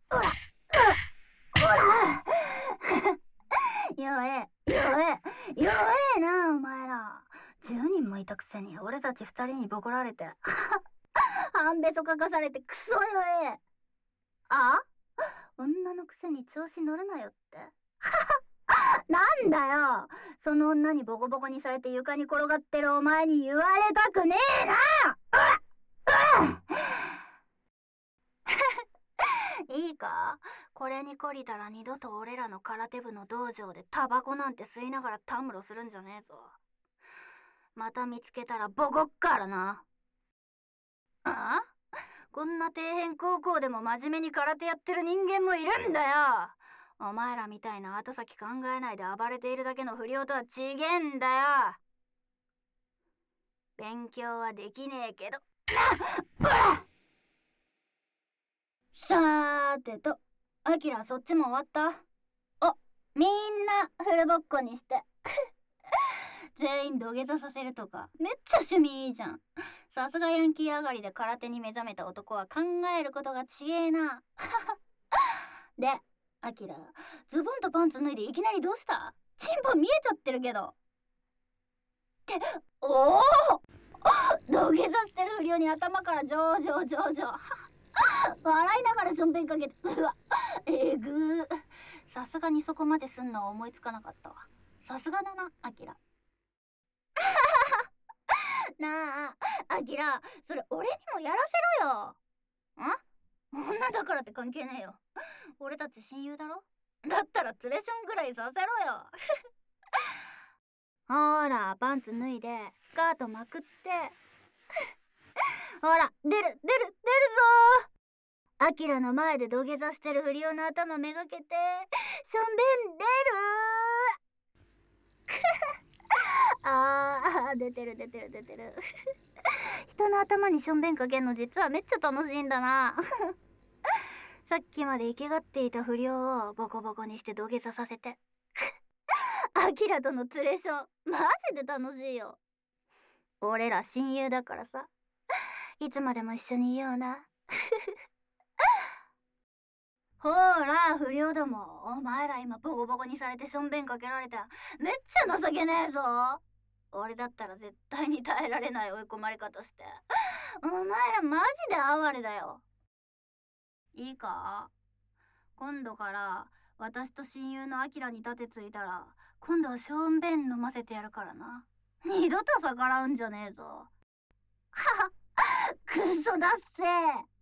おら、おら弱え、弱え、弱えな、お前ら。10人もいたくせに、俺たち2人にボコられて。半べそかかされてクソ弱え。あ？女のくせに調子乗るなよって。なんだよ、その女にボコボコにされて床に転がってるお前に言われたくねえな。いいか、これに懲りたら二度と俺らの空手部の道場でタバコなんて吸いながらたむろするんじゃねえぞ。また見つけたらボコっからな。あ？こんな底辺高校でも真面目に空手やってる人間もいるんだよ。お前らみたいな後先考えないで暴れているだけの不良とはちげえんだよ。勉強はできねえけど。さーてと、アキラそっちも終わった？お、みんなフルボッコにして。全員土下座させるとか、めっちゃ趣味いいじゃん。さすがヤンキー上がりで空手に目覚めた男は考えることがちげえな。で、アキラ、ズボンとパンツ脱いでいきなりどうした？チンポ見えちゃってるけど。って、おお土下座してる不良に頭から上々。笑いながらしょんべんかけて、うわ、えぐー。さすがにそこまですんのは思いつかなかったわ。さすがだな、アキラ。なあ、アキラ、それ俺にもやらせろよ。女だからって関係ねえよ。俺たち親友だろ。だったらツレションぐらいさせろよ。ほら、パンツ脱いでスカートまくって。ほら、出るぞー。アキラの前で土下座してる不良の頭めがけてしょんべん出る出てる人の頭にしょんべんかけんの実はめっちゃ楽しいんだな。さっきまで生きがっていた不良をボコボコにして土下座させて。アキラとのツレションマジで楽しいよ。俺ら親友だからさ、いつまでも一緒にいような。ほら、不良ども、お前ら今ボコボコにされてしょんべんかけられた。めっちゃ情けねえぞ。俺だったら絶対に耐えられない追い込まれ方して。お前らマジで哀れだよ。いいか、今度から私と親友のアキラに盾ついたら、今度はしょんべん飲ませてやるからな。二度と逆らうんじゃねえぞ。はは、クソだっせー。